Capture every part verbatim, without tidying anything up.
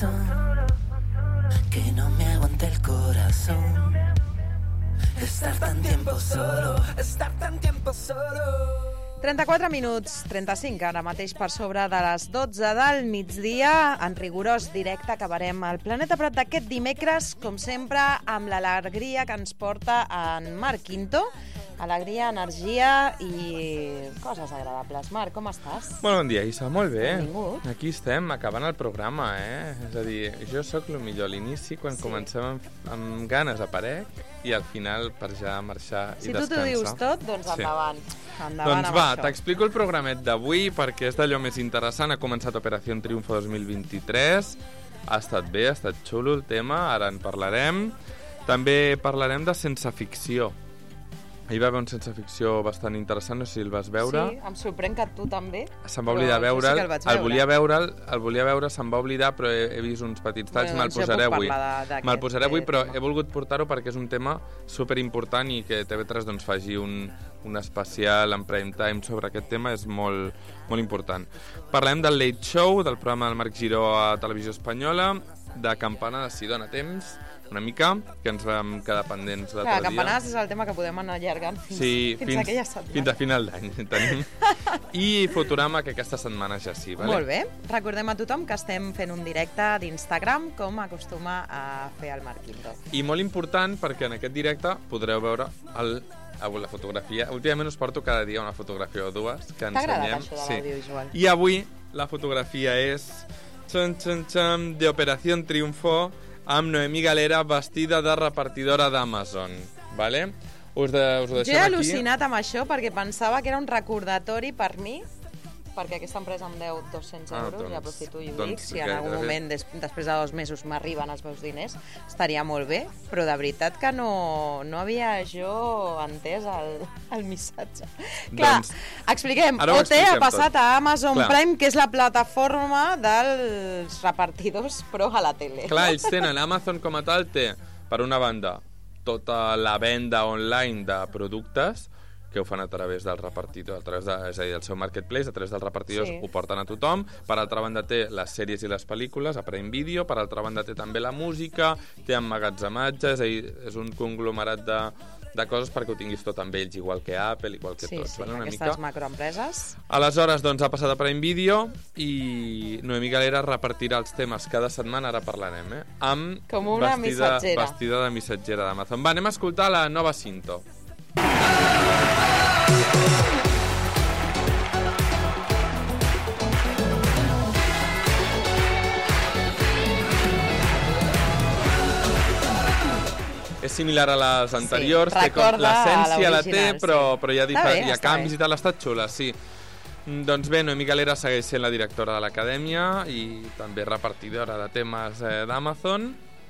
razón, que no me aguante el corazón. Estar tan tiempo solo, estar tan tiempo solo. trenta-quatre minuts, trenta-cinc, ara mateix per sobre de les dotze del migdia. En rigorós directe acabarem el Planeta Prat d'aquest dimecres, com sempre, amb l'alegria que ens porta en Marc Quinto. Alegria, energia i coses agradables. Marc, com estàs? Molt bon dia, Isa. Molt bé. Benvingut. Aquí estem, acabant el programa, eh? És a dir, jo sóc el millor a l'inici, quan sí. comencem amb, amb ganes aparec, i al final per ja marxar si i descansar. Si tu t'ho dius tot, doncs endavant. Sí. endavant doncs va, t'explico el programet d'avui perquè és d'allò més interessant. Ha començat Operació Triunfo dos mil vint-i-tres. Ha estat bé, ha estat xulo el tema, ara en parlarem. També parlarem de Sense Ficció. Hi va haver un Sense Ficció bastant interessant, no sé si el vas veure. Sí, em sorprèn que tu també. Se'm va oblidar veure'l, sí que el, veure. el volia veure'l, el volia veure, se'm va oblidar, però he, he vist uns petits talls, bueno, me'l doncs posaré avui. Me'l posaré avui, però tema. He volgut portar-ho perquè és un tema superimportant i que T V tres doncs, faci un, un especial en prime time sobre aquest tema és molt, molt important. Parlem del Late Show, del programa del Marc Giró a Televisió Espanyola, de Campana de Si dona temps, una mica, que ens vam quedar pendents l'altre dia. Campanades és el tema que podem anar allargant fins, sí, fins, fins a aquella setmana. Fins a final d'any tenim. I Futurama, que aquesta setmana ja sí. Vale? Molt bé. Recordem a tothom que estem fent un directe d'Instagram, com acostuma a fer el Marc Quinto. I molt important, perquè en aquest directe podreu veure el, la fotografia. Últimament us porto cada dia una fotografia o dues que ensenyem. T'ha agradat això de sí. l'audiovisual? I avui la fotografia és xan, xan, xan, de Operació Triunfo, amb Noemí Galera vestida de repartidora d'Amazon. Vale? Us, de, us ho deixem aquí. Jo he al·lucinat amb això perquè pensava que era un recordatori per mi, perquè aquesta empresa em deu dos-cents ah, euros, doncs, i aprofito i ho doncs, dic. Si en algun moment, des, després de dos mesos, m'arriben els meus diners, estaria molt bé, però de veritat que no, no havia jo entès el, el missatge. Clar, doncs, expliquem. O T ha passat tot. a Amazon Clar. Prime, que és la plataforma dels repartidors, però a la tele. Clar, ells tenen, Amazon com a tal té, per una banda, tota la venda online de productes, que ho fan a través del repartidor, a través de, és a dir, del seu marketplace, a través dels repartidors sí. ho porten a tothom. Per altra banda té les sèries i les pel·lícules a Prime Video, per altra banda té també la música, té emmagatzematge, és a dir, és un conglomerat de, de coses perquè ho tinguis tot amb ells, igual que Apple, igual que sí, tots. Sí, una aquestes mica. macroempreses. Aleshores, doncs, ha passat a Prime Video i Noemí Galera repartirà els temes cada setmana, ara parlarem, eh? Amb com una vestida, missatgera. Vestida de missatgera d'Amazon. Va, anem a escoltar la nova Cinto. És similar a les anteriors, sí, té l'essència la té, però, sí. però hi ha, bé, hi ha canvis bé. I tal, està xula, sí. Doncs bé, Noemí Galera segueix sent la directora de l'acadèmia i també repartidora de temes eh, d'Amazon.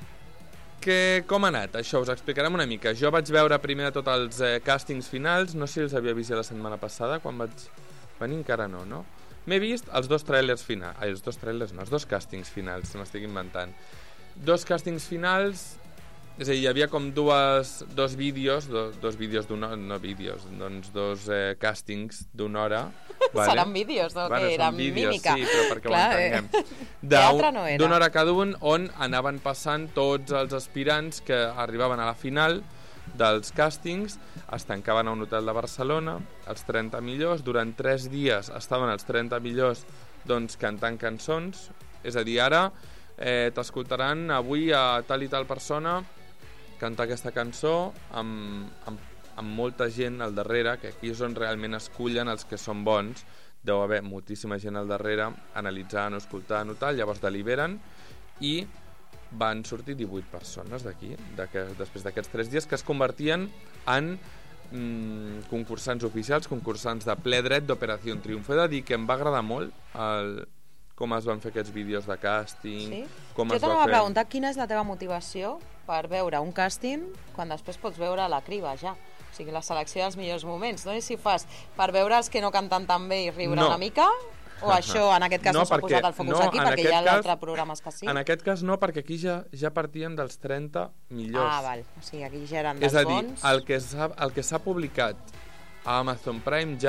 Que, com ha anat? Això us explicarem una mica. Jo vaig veure primer de tot els eh, càstings finals, no sé si els havia vist ja la setmana passada, quan vaig venir encara no, no? M'he vist els dos trailers finals, ai, els dos trailers no, els dos càstings finals, m'estic inventant. Dos càstings finals, és a dir, hi havia com dues, dos vídeos, do, dos vídeos d'una hora, no vídeos, doncs dos eh, càstings d'una hora. Vale? Seran vídeos, no? Bueno, que eren vídeos, mímica. Sí, però perquè Clar, ho entenguem. Eh? Teatre no era. D'una hora cada un, on anaven passant tots els aspirants que arribaven a la final dels càstings, es tancaven a un hotel de Barcelona, els trenta millors, durant tres dies estaven els trenta millors doncs, cantant cançons, és a dir, ara eh, t'escoltaran avui a tal i tal persona cantar aquesta cançó amb, amb, amb molta gent al darrere, que aquí és on realment escullen els que són bons. Deu haver moltíssima gent al darrere analitzant o escoltant o tal, llavors deliberen i van sortir divuit persones d'aquí, de que, després d'aquests tres dies, que es convertien en mm, concursants oficials, concursants de ple dret d'Operació Triunfo. He de dir que em va agradar molt el, com es van fer aquests vídeos de càsting. Sí? Com jo es t'anava va a fer... preguntar quina és la teva motivació per veure un càsting quan després pots veure la criba ja. O sigui, la selecció dels millors moments. No sé si fas per veure els que no canten tan bé i riure no. una mica, o això en aquest cas no, no s'ha posat el focus no, aquí, perquè hi ha cas, d'altres programes que sí. En aquest cas no, perquè aquí ja, ja partíem dels trenta millors. Ah, val. O sigui, aquí ja eren dels bons. És a dir, bons. el que s'ha el que s'ha publicat a Amazon Prime ja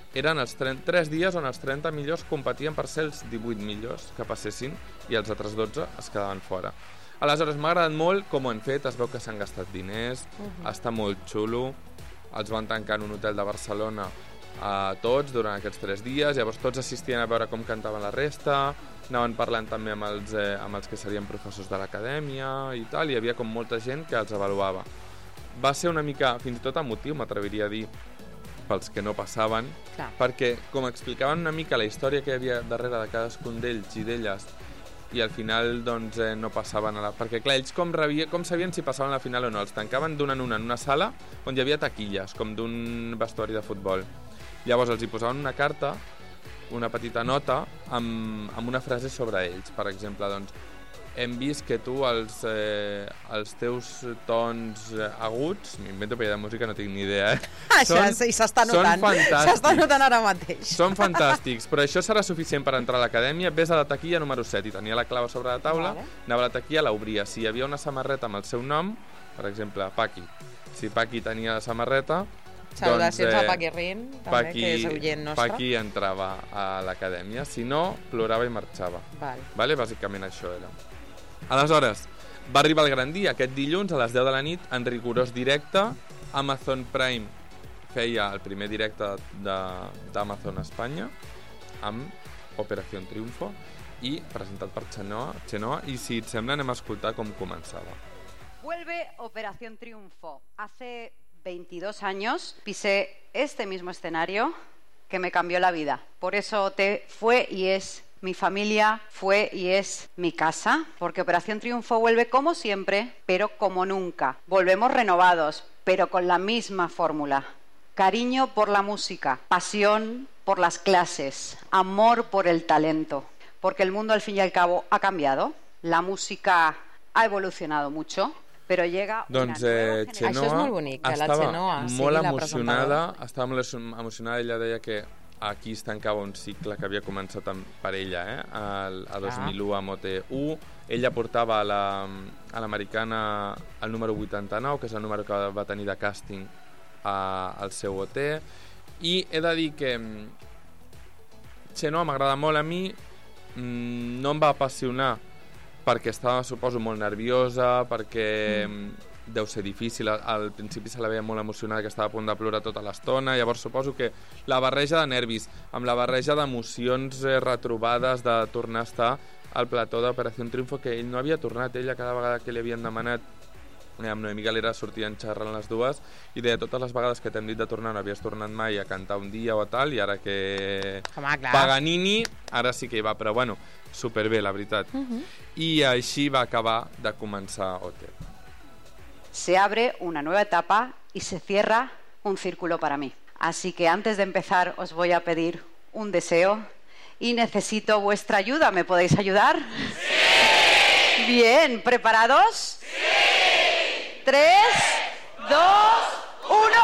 eren els tres dies on els trenta millors competien per ser els divuit millors que passessin i els altres dotze es quedaven fora. Aleshores, m'ha agradat molt com ho han fet, es veu que s'han gastat diners, uh-huh. està molt xulo, els van tancar en un hotel de Barcelona a tots durant aquests tres dies, llavors tots assistien a veure com cantaven la resta, anaven parlant també amb els, eh, amb els que serien professors de l'acadèmia i tal, i hi havia com molta gent que els avaluava. Va ser una mica, fins i tot emotiu, m'atreviria a dir, pels que no passaven, clar. Perquè com explicaven una mica la història que hi havia darrere de cadascun d'ells i d'elles, i al final doncs, eh, no passaven a la... Perquè clar, ells com, rebia, com sabien si passaven a la final o no, els tancaven d'una en una en una sala on hi havia taquilles, com d'un vestuari de futbol. Llavors els hi posaven una carta, una petita nota, amb, amb una frase sobre ells. Per exemple, doncs, hem vist que tu els, eh, els teus tons aguts, m'invento perquè de música no tinc ni idea, eh? Això sí, s'està notant, s'està notant ara mateix. Són fantàstics, però això serà suficient per entrar a l'acadèmia. Ves a la taquilla número set i tenia la clava sobre la taula, vale. Anava a la taquilla, l'obria. Si hi havia una samarreta amb el seu nom, per exemple, Paqui, si Paqui tenia la samarreta, salutacions doncs, eh, a Paqui Rin, també, Paqui, que és oient nostre. Paqui entrava a l'acadèmia, si no, plorava i marxava. Val. Vale? Bàsicament això era. Aleshores, va arribar el gran dia, aquest dilluns a les deu de la nit, en rigorós directe. Amazon Prime feia el primer directe d'Amazon Espanya amb Operación Triunfo i presentat per Chenoa, Chenoa, i si et sembla anem a escoltar com començava. Vuelve Operación Triunfo. Hace veintidós años pisé este mismo escenario que me cambió la vida. Por eso O T fue y es mi familia, fue y es mi casa, porque Operación Triunfo vuelve como siempre, pero como nunca. Volvemos renovados, pero con la misma fórmula. Cariño por la música, pasión por las clases, amor por el talento, porque el mundo al fin y al cabo ha cambiado, la música ha evolucionado mucho, però llega doncs, eh, Xenoa això és molt bonic, que la Xenoa sigui molt la emocionada, estava molt emocionada, ella deia que aquí es tancava un cicle que havia començat amb, per ella, eh? El, a dos mil u amb O T u. Ella portava a la, a l'americana el número vuitanta-nou, que és el número que va tenir de càsting a, al seu O T, i he de dir que Xenoa m'agrada molt a mi, no em va apassionar perquè estava, suposo, molt nerviosa, perquè mm. deu ser difícil, al principi se la veia molt emocionada, que estava a punt de plorar tota l'estona, llavors suposo que la barreja de nervis amb la barreja d'emocions eh, retrobades de tornar a estar al plató d'Operació Triunfo, que ell no havia tornat, ella cada vegada que li havien demanat eh, amb Noemí Galera sortien xerrant les dues i deia totes les vegades que t'hem dit de tornar no havies tornat mai a cantar un dia o tal, i ara que Home, Paganini, ara sí que hi va, però bueno, superbé, la veritat. Uh-huh. I així va acabar de començar O T. Se abre una nueva etapa y se cierra un círculo para mí. Así que antes de empezar os voy a pedir un deseo y necesito vuestra ayuda. ¿Me podéis ayudar? ¡Sí! Bien, ¿preparados? ¡Sí! Tres, dos, uno...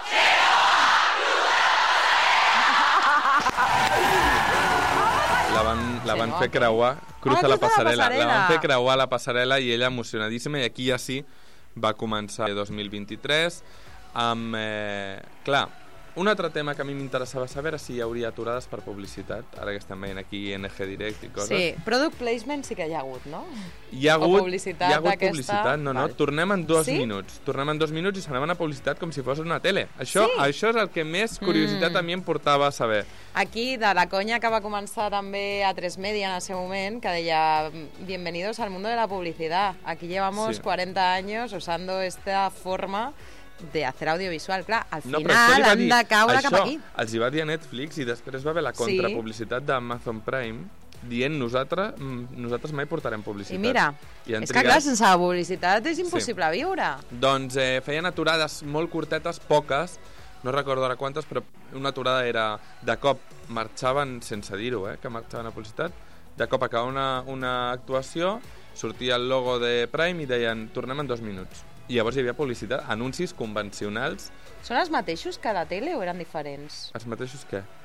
La van, la van fer creuar, cruza la passarel·la, la van fer creuar la passarel·la i ella emocionadíssima, i aquí ja sí va començar el dos mil vint-i-tres amb, eh, clar, un altre tema que a mi m'interessava saber era si hi hauria aturades per publicitat, ara que estem veient aquí I N G Direct i coses. Sí, product placement sí que hi ha hagut, no? Hi ha hagut, o publicitat, hi ha hagut aquesta... publicitat, no, no, Val. tornem en dos sí? minuts, tornem en dos minuts i s'anaven a publicitat com si fos una tele. Això, sí? això és el que més curiositat mm. a mi em portava a saber. Aquí, de la conya que va començar també a tres Media en el seu moment, que deia bienvenidos al mundo de la publicidad. Aquí llevamos sí. cuarenta años usando esta forma de hacer audiovisual. Clar, al no, final han dir, de caure això, cap aquí. Els hi va dir a Netflix i després va haver la contrapublicitat sí. d'Amazon Prime dient nosaltres, nosaltres mai portarem publicitat. I mira, I és trigat... que clar, sense la publicitat és impossible sí. viure. Doncs eh, feien aturades molt curtetes, poques, no recordo ara quantes, però una aturada era de cop marxaven, sense dir-ho, eh, que marxaven a publicitat, de cop acabava una, una actuació, sortia el logo de Prime i deien tornem en dos minuts. I llavors hi havia publicitat, anuncis convencionals. Són els mateixos que a la tele o eren diferents? Els mateixos què?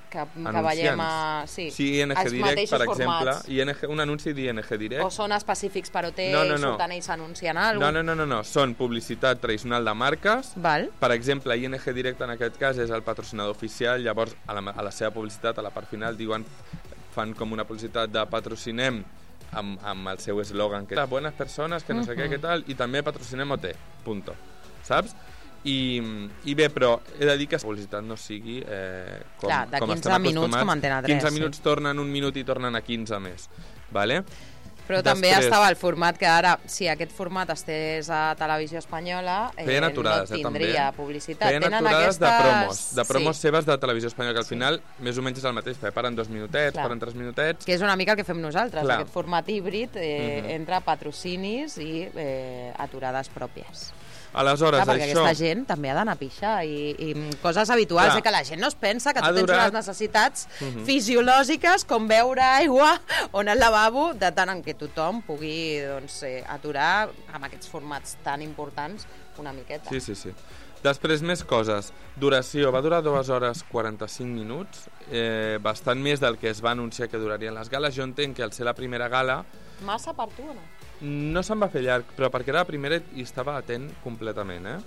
que, que veiem a... Sí, sí, I N G els Direct, per exemple, formats. I N G, un anunci d'I N G Direct. O són específics per O T no, no, no. i surten ells anunciant alguna No, cosa? no, no, no, no, són publicitat tradicional de marques. Val. Per exemple, I N G Direct en aquest cas és el patrocinador oficial, llavors a la, a la seva publicitat, a la part final, diuen, fan com una publicitat de patrocinem amb, amb el seu eslògan, que és bones persones, que no sé uh -huh. què, què tal, i també patrocinem O T, punto. Saps? I, i bé, però he de dir que la publicitat no sigui eh, com, Clar, de com quinze estem minuts com Antena tres. quinze minuts sí. tornen un minut i tornen a quinze més. Vale? Però Després, també estava el format que ara, si aquest format estés a Televisió Espanyola, eh, feien aturades, no tindria eh, publicitat. Feien Tenen aturades aquestes... de promos, de promos sí. seves de Televisió Espanyola, que al sí. final més o menys és el mateix, perquè paren dos minutets, Clar. paren tres minutets... Que és una mica el que fem nosaltres, Clar. aquest format híbrid eh, uh -huh. entre patrocinis i eh, aturades pròpies. Aleshores, Clar, perquè això... aquesta gent també ha d'anar a pixar i, i coses habituals, eh, que la gent no es pensa que tu tens durat... unes necessitats uh -huh. fisiològiques com beure aigua o anar al lavabo, de tant en què tothom pugui doncs, eh, aturar amb aquests formats tan importants una miqueta. Sí, sí, sí. Després, més coses. Duració. Va durar dues hores quaranta-cinc minuts, eh, bastant més del que es va anunciar que durarien les gales. Jo entenc que al ser la primera gala... Massa per tu o no? No se'm va fer llarg, però perquè era la primera i estava atent completament, eh?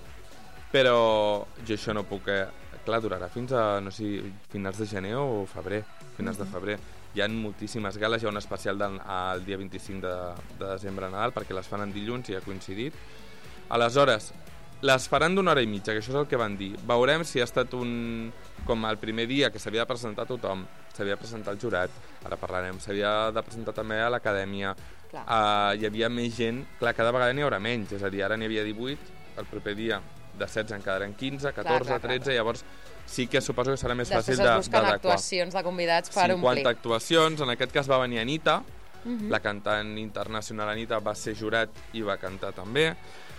Però jo això no puc... Eh? Clar, durarà fins a, no sé, finals de gener o febrer, finals mm -hmm. de febrer. Hi ha moltíssimes gales, hi ha un especial del, el dia vint-i-cinc de, de desembre a Nadal, perquè les fan en dilluns i ha coincidit. Aleshores, les faran d'una hora i mitja, que això és el que van dir. Veurem si ha estat un... com el primer dia, que s'havia de presentar tothom, s'havia de presentar el jurat, ara parlarem, s'havia de presentar també a l'acadèmia, uh, hi havia més gent, clar, cada vegada n'hi haurà menys, és a dir, ara n'hi havia divuit, el proper dia de setze en quedaran quinze, catorze, clar, clar, tretze, clar. Llavors sí que suposo que serà més Després fàcil d'adequar. Després es busquen actuacions de convidats per omplir. cinquanta actuacions, en aquest cas va venir Anita, uh -huh. la cantant internacional Anita va ser jurat i va cantar també.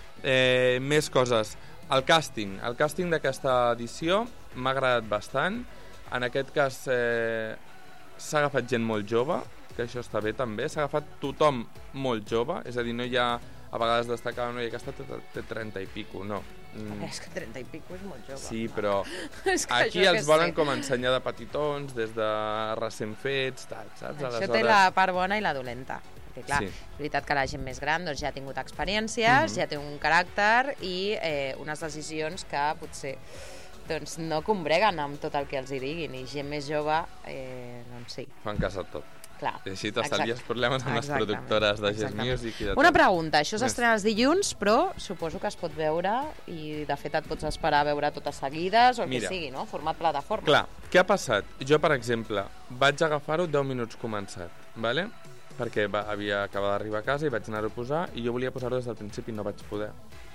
Eh, més coses. El càsting. El càsting d'aquesta edició m'ha agradat bastant. En aquest cas eh, s'ha agafat gent molt jove, que això està bé també. S'ha agafat tothom molt jove, és a dir, no hi ha... A vegades destacava una noia que té, té trenta i pico, no. Mm. És que trenta i pico és molt jove. Sí, però és que aquí els volen sé. com ensenyar de petitons, des de recent fets, tal, saps? Això Aleshores... té la part bona i la dolenta. Perquè, clar, sí. és veritat que la gent més gran doncs, ja ha tingut experiències, uh -huh. ja té un caràcter i eh, unes decisions que potser doncs, no combreguen amb tot el que els hi diguin. I gent més jove, eh, doncs sí. Fan cas a tot. Clar, I així t'estalvies problemes amb les productores de Jazz Music i de tot. Una pregunta, això s'estrena els dilluns, però suposo que es pot veure i de fet et pots esperar a veure totes seguides o el Mira, que sigui, no? Format plataforma. Clar, què ha passat? Jo, per exemple, vaig agafar-ho deu minuts començat, ¿vale? Perquè va, havia acabat d'arribar a casa i vaig anar-ho a posar i jo volia posar-ho des del principi i no vaig poder.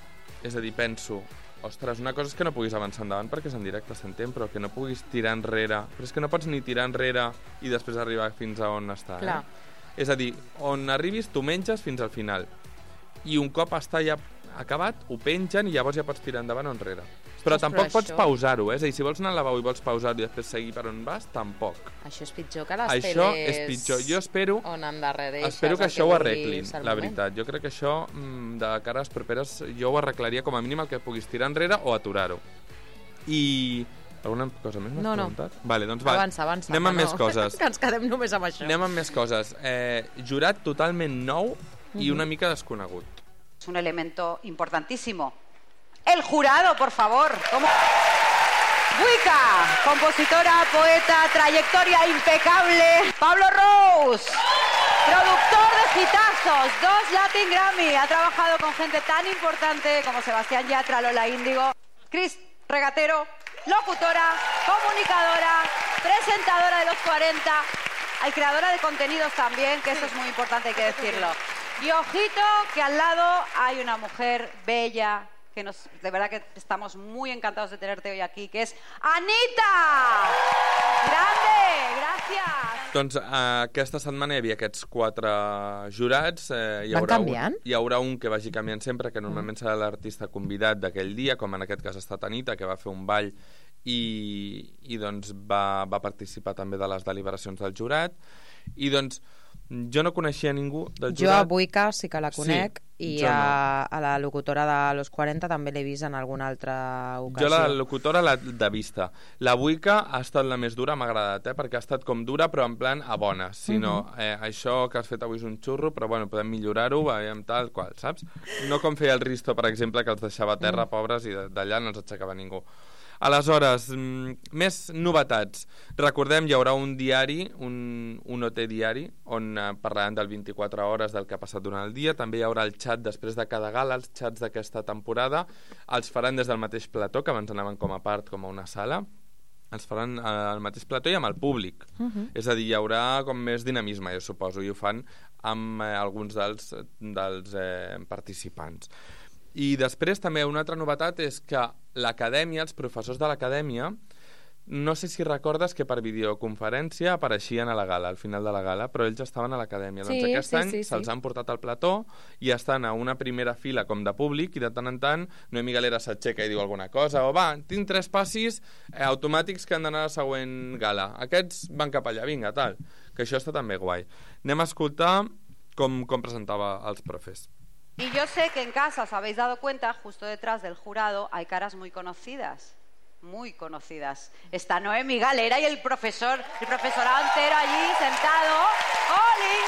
És a dir, penso, ostres, una cosa és que no puguis avançar endavant perquè és en directe, s'entén, però que no puguis tirar enrere. Però és que no pots ni tirar enrere i després arribar fins a on està. Clar. Eh? És a dir, on arribis tu menges fins al final. I un cop està ja acabat, ho pengen i llavors ja pots tirar endavant o enrere. Però Ostres, tampoc però pots això... pausar-ho, eh? És a dir, si vols anar al lavabo i vols pausar-ho i després seguir per on vas, tampoc. Això és pitjor que les Això teles... és pitjor. Jo espero... On endarrereixes Espero que el això ho arreglin, vulguis al la moment. veritat. Jo crec que això, de cara a les properes, jo ho arreglaria com a mínim el que puguis tirar enrere o aturar-ho. I... Alguna cosa més m'has no, no. preguntat? Vale, doncs va. Avança, avança. Anem amb no. més coses. Que ens quedem només amb això. Anem amb més coses. Eh, jurat totalment nou uh-huh. i una mica desconegut. Es un elemento importantísimo. El jurado, por favor. ¿Cómo? Wicca, compositora, poeta, trayectoria impecable. Pablo Rose, productor de hitazos, dos Latin Grammy. Ha trabajado con gente tan importante como Sebastián Yatra, Lola Índigo. Cris Regatero, locutora, comunicadora, presentadora de los cuarenta. Hay creadora de contenidos también, que eso es muy importante, hay que decirlo. Y ojito, que al lado hay una mujer bella, que nos, de verdad que estamos muy encantados de tenerte hoy aquí, que es Anita! Grande! Gràcies! Doncs eh, aquesta setmana hi havia aquests quatre jurats. Eh, hi Van haurà canviant? Un, hi haurà un que vagi canviant sempre, que normalment serà l'artista convidat d'aquell dia, com en aquest cas ha estat Anita, que va fer un ball i, i doncs va, va participar també de les deliberacions del jurat. I doncs Jo no coneixia ningú del Jo jurat. a Buica sí que la conec, Sí, i jo a, no. a la locutora de Los quaranta també l'he vist en alguna altra ocasió. Jo la locutora l'he de vista. La Buica ha estat la més dura, m'ha agradat, eh? Perquè ha estat com dura, però en plan a bona. Si no, Mhm. eh, això que has fet avui és un xurro, però bueno, podem millorar-ho, veiem tal qual, saps? No com feia el Risto, per exemple, que els deixava a terra, Mm. pobres, i de- d'allà no els aixecava ningú. Aleshores, mm, més novetats. Recordem, hi haurà un diari, un, un O T diari, on eh, parlaran del vint-i-quatre hores del que ha passat durant el dia. També hi haurà el xat després de cada gala, els xats d'aquesta temporada. Els faran des del mateix plató, que abans anaven com a part, com a una sala. Els faran eh, al mateix plató i amb el públic. Mhm. És a dir, hi haurà com més dinamisme, jo suposo, i ho fan amb eh, alguns dels, dels eh, participants. I després també una altra novetat és que l'acadèmia, els professors de l'acadèmia, no sé si recordes que per videoconferència apareixien a la gala, al final de la gala, però ells estaven a l'acadèmia. Sí, doncs aquest sí, any sí, se'ls sí. han portat al plató i estan a una primera fila com de públic i de tant en tant Noemí Galera s'aixeca i diu alguna cosa, o va, tinc tres passis eh, automàtics que han d'anar a la següent gala. Aquests van cap allà, vinga, tal. Que això està també guai. Anem a escoltar com, com presentava els profes. Y yo sé que en casa os habéis dado cuenta, justo detrás del jurado hay caras muy conocidas, muy conocidas. Está Noemí Galera y el profesor, el profesorado entero allí sentado. ¡Oli!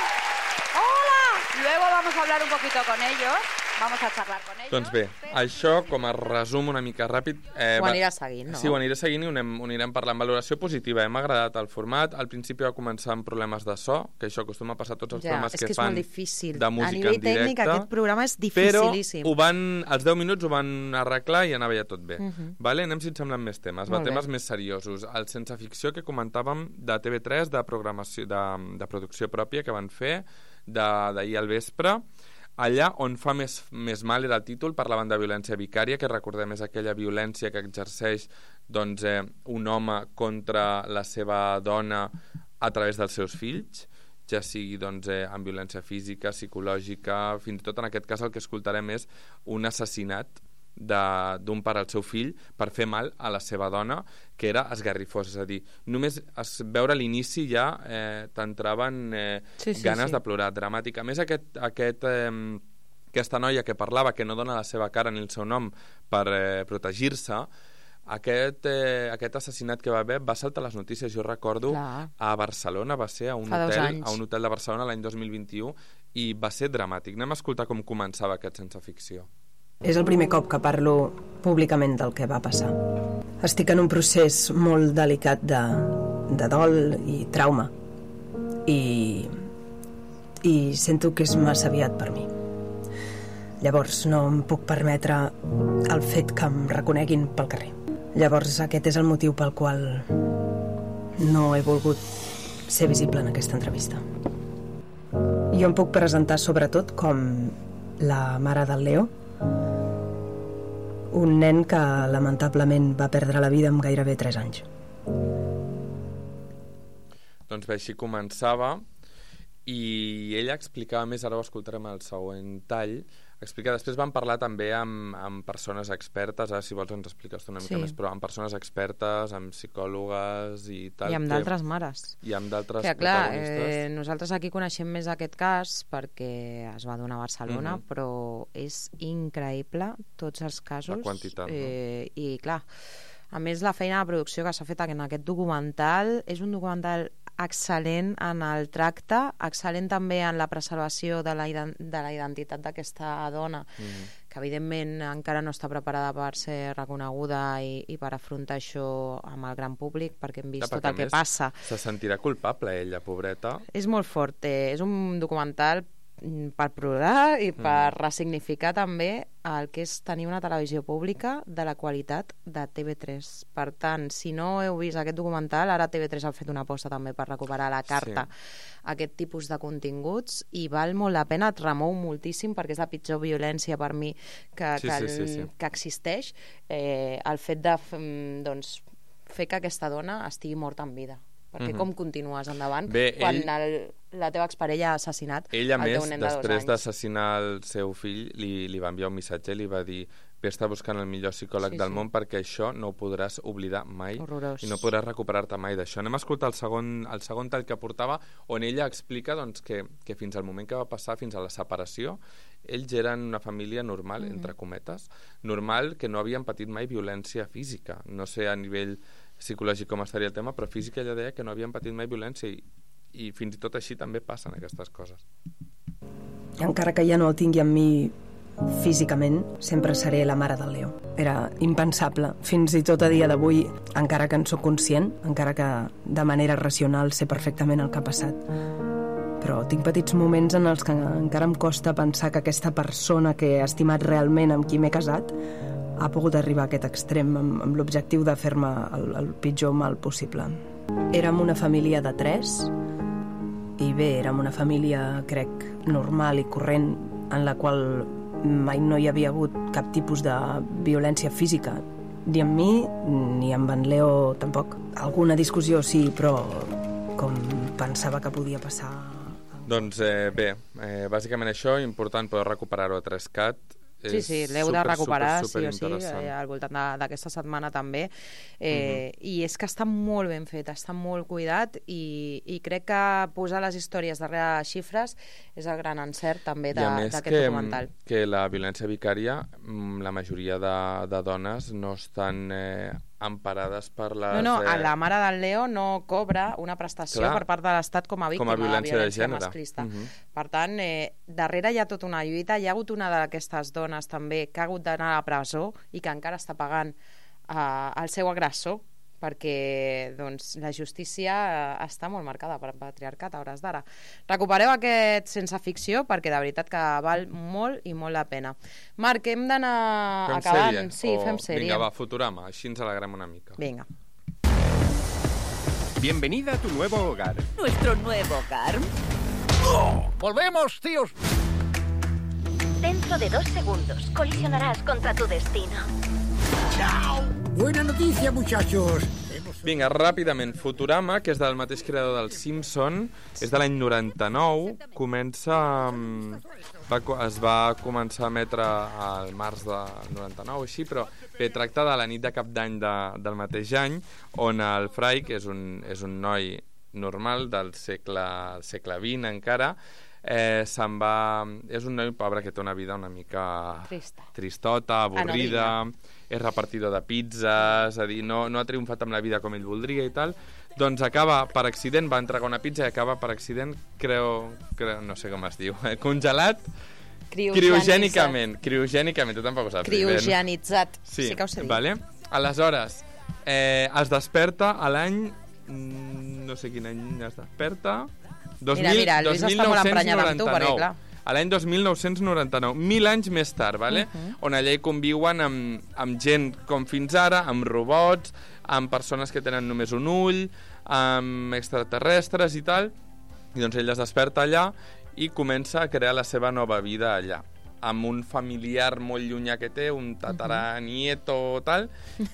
¡Hola! Luego vamos a hablar un poquito con ellos, vamos a charlar con ellos. Doncs bé, això com a resum una mica ràpid... Eh, Ho va- aniràs seguint, no? Sí, ho aniré seguint i ho anem, ho anirem parlant. Valoració positiva, eh? M'ha agradat el format. Al principi va començar amb problemes de so, que això acostuma a passar a tots els Ja, programes és que, que és fan molt difícil. de A música nivell en directe. tècnic aquest programa és Però dificilíssim. ho van, als deu minuts ho van arreglar i anava ja tot bé. Mhm. Vale? Anem si et semblen més temes, va, Molt bé. temes més seriosos. El Sense Ficció que comentàvem de T V tres, de, programació, de, de producció pròpia que van fer de- d'ahir al vespre. Allà on fa més, més mal era el títol, parlaven de violència vicària, que recordem és aquella violència que exerceix doncs, eh, un home contra la seva dona a través dels seus fills, ja sigui doncs, eh, amb violència física, psicològica, fins i tot en aquest cas el que escoltarem és un assassinat de- d'un pare al seu fill per fer mal a la seva dona, que era esgarrifós, és a dir, només es, veure l'inici ja eh, t'entraven eh, Sí, sí, ganes sí. de plorar, dramàtic. A més, aquest, aquest, eh, aquesta noia que parlava, que no dona la seva cara ni el seu nom per eh, protegir-se, aquest, eh, aquest assassinat que va haver va saltar les notícies. Jo recordo Clar. a Barcelona, va ser a un, Fa dos hotel, anys. a un hotel de Barcelona l'any dos mil vint-i-u i va ser dramàtic. Anem a escoltar com començava aquest Sense Ficció. És el primer cop que parlo públicament del que va passar. Estic en un procés molt delicat de, de dol i trauma. I, I sento que és massa aviat per mi. Llavors no em puc permetre el fet que em reconeguin pel carrer. Llavors aquest és el motiu pel qual no he volgut ser visible en aquesta entrevista. Jo em puc presentar sobretot com la mare del Leo, un nen que lamentablement va perdre la vida amb gairebé tres anys. Doncs bé, així començava i ella explicava més, ara ho escoltarem al següent tall, explica, després van parlar també amb, amb persones expertes, ara si vols ens expliques tu una mica Sí. més, però amb persones expertes, amb psicòlogues i tal. I amb que- d'altres mares. I amb d'altres Que, clar, protagonistes. eh, nosaltres aquí coneixem més aquest cas perquè es va donar a Barcelona, Mhm. però és increïble tots els casos. La quantitat, no? eh, I, clar, a més, la feina de producció que s'ha fet en aquest documental és un documental excel·lent en el tracte, excel·lent també en la preservació de la, ident de la identitat d'aquesta dona, Mhm. que evidentment encara no està preparada per ser reconeguda i, i per afrontar això amb el gran públic, perquè hem vist Clar, tot perquè, el a que més, passa. Se sentirà culpable ella, pobreta. És molt fort, eh? És un documental mm, per plorar i per Mm. ressignificar també el que és tenir una televisió pública de la qualitat de T V tres. Per tant, si no heu vist aquest documental, ara T V tres ha fet una aposta també per recuperar a la carta Sí. aquest tipus de continguts i val molt la pena, et remou moltíssim perquè és la pitjor violència per mi que, Sí, que, sí, sí, sí. que existeix, eh, el fet de mm, doncs, fer que aquesta dona estigui morta en vida. Perquè Mhm. com continues endavant Bé, quan ell- el, la teva exparella ha assassinat Ell, a el més, teu nen de dos després anys? d'assassinar el seu fill, li, li va enviar un missatge i li va dir vés-te buscant el millor psicòleg Sí, del sí. món, perquè això no ho podràs oblidar mai. Horrorós. I no podràs recuperar-te mai d'això. Anem a escoltar el segon, el segon tall que portava, on ella explica doncs, que, que fins al moment que va passar, fins a la separació, ells eren una família normal, Mhm. entre cometes, normal, que no havien patit mai violència física. No sé a nivell psicològic com estaria el tema, però física ella deia que no havien patit mai violència i, i fins i tot així també passen aquestes coses. Encara que ja no el tingui amb mi físicament, sempre seré la mare del Leo. Era impensable. Fins i tot a dia d'avui, encara que en sóc conscient, encara que de manera racional sé perfectament el que ha passat, però tinc petits moments en els que encara em costa pensar que aquesta persona que he estimat realment, amb qui m'he casat, ha pogut arribar a aquest extrem amb, amb l'objectiu de fer-me el, el pitjor mal possible. Érem una família de tres i bé, érem una família, crec, normal i corrent, en la qual mai no hi havia hagut cap tipus de violència física, ni amb mi ni amb en Leo tampoc. Alguna discussió sí, però com pensava que podia passar. Doncs eh, bé, eh, bàsicament això, important poder recuperar-ho a tres cat. Sí, És sí, l'heu de super, recuperar, super, super sí o sí, interessant. eh, al voltant de- d'aquesta setmana també. Eh, Mhm. I és que està molt ben fet, està molt cuidat i, i crec que posar les històries darrere les xifres és el gran encert també I a més d'aquest que, documental. que la violència vicària, mm, la majoria de, de dones no estan eh, emparades per les... No, no, a eh, la mare del Leo no cobra una prestació Clar. per part de l'Estat com a víctima Com a violència de de violència gènere. masclista. Mhm. Per tant, eh, darrere hi ha tota una lluita, hi ha hagut una d'aquestes dones també que ha hagut d'anar a la presó i que encara està pagant eh, el seu agressor perquè doncs, la justícia eh, està molt marcada per patriarcat a hores d'ara. Recupereu aquest sense ficció perquè de veritat que val molt i molt la pena. Marc, hem d'anar Fem acabant. sèrie? Sí, O- fem sèrie. Vinga, va, Futurama, així ens alegrem una mica. Vinga. Bienvenida a tu nuevo hogar. ¿Nuestro nuevo hogar? ¡Volvemos, tíos! Dentro de dos segundos colisionarás contra tu destino. Buena noticia, muchachos. Vinga, ràpidament, Futurama, que és del mateix creador del Simpson, és de l'any noranta-nou, comença... amb- Va, co- es va començar a emetre al març de noranta-nou, així, però bé, tracta de la nit de cap d'any de, del mateix any, on el Fry, que és un, és un noi normal del segle, segle vint encara, eh, se'n va... És un noi pobre que té una vida una mica... Trista. tristota, avorrida, Anodina. és repartidor de pizzas, és a dir, no, no ha triomfat amb la vida com ell voldria i tal, doncs acaba per accident, va entregar una pizza i acaba per accident, creu, creu no sé com es diu, eh, congelat, criogènicament, criogènicament, tu tampoc ho saps. dir bé, no? Criogenitzat. Sí, sí que ho sé dir. vale? Aleshores, eh, es desperta a l'any, mm, no sé quin any es desperta, dos mil, Mira, mira, el Lluís està molt emprenyat amb tu, perquè, clar. a l'any dos mil nou-cents noranta-nou, mil anys més tard, vale? Uh -huh. On allà hi conviuen amb, amb gent com fins ara, amb robots, amb persones que tenen només un ull, amb extraterrestres i tal, i doncs ell es desperta allà i comença a crear la seva nova vida allà, amb un familiar molt llunyà que té, un tataranieto tal,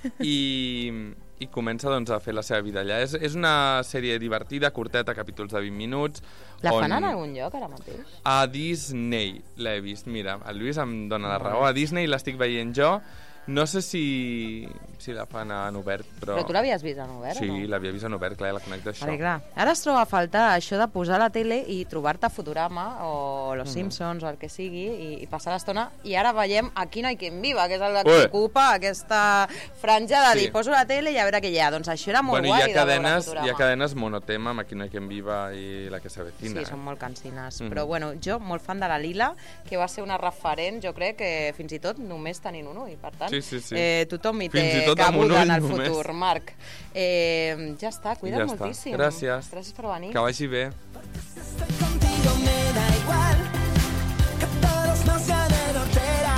i, i comença doncs, a fer la seva vida allà. És, és una sèrie divertida, curteta, capítols de vint minuts. La fan on... en algun lloc ara mateix? A Disney l'he vist, mira, el Lluís em dona la raó, a Disney l'estic veient jo, no sé si, si la fan en obert, però... Però tu l'havies vist en obert Sí, o no? l'havia vist en obert, clar, la conec d'això. Perquè, clar, ara es troba a faltar això de posar la tele i trobar-te Futurama o Los Simpsons o el que sigui i, i passar l'estona, i ara veiem Aquí no hay quien viva, que és el que Ué. ocupa aquesta franja de Sí. dir, poso la tele i a veure què hi ha. Doncs això era molt Bueno, hi guai ha de veure cadenes, Futurama. hi ha cadenes monotema, amb Aquí no hay quien viva i La que s'avecina. Sí, són molt cansines. Mhm. Però, bueno, jo, molt fan de la Lila, que va ser una referent, jo crec, que fins i tot només tenint un ull. Per tant, Sí, sí, sí. Eh, tothom hi Fins té i tot amb un cabuda en ull el només. futur, Marc. Eh, ja està, cuida't Ja està. moltíssim. Gràcies. Gràcies per venir. Que vagi bé. Estoy contigo, me da igual que todos nos llamen hortera.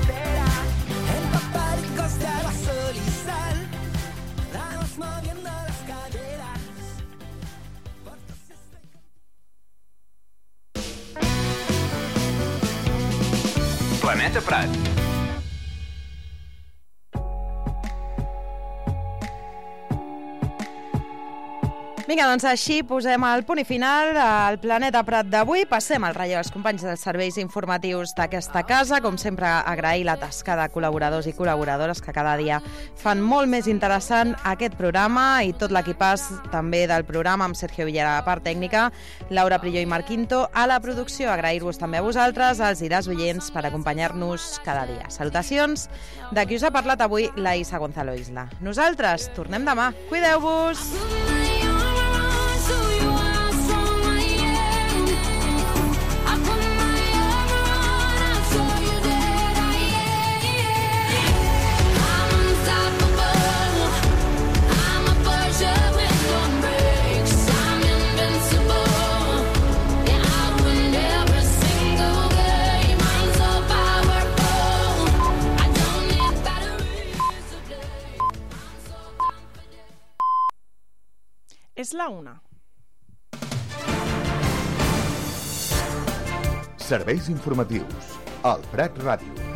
En paparicos de agua, sol y sal, vamos moviendo las caderas. Porque si estoy... Planeta Prat. Vinga, doncs així posem el punt i final al Planeta Prat d'avui. Passem al relleu als companys dels serveis informatius d'aquesta casa. Com sempre, agrair la tasca de col·laboradors i col·laboradores que cada dia fan molt més interessant aquest programa i tot l'equipàs també del programa amb Sergio Villera a la part tècnica, Laura Prillo i Marc Quinto a la producció. Agrair-vos també a vosaltres, als i les oients, per acompanyar-nos cada dia. Salutacions de qui us ha parlat avui, la Isa Gonzalo Isla. Nosaltres tornem demà. Cuideu-vos! És la una. Serveis informatius al Prat Ràdio.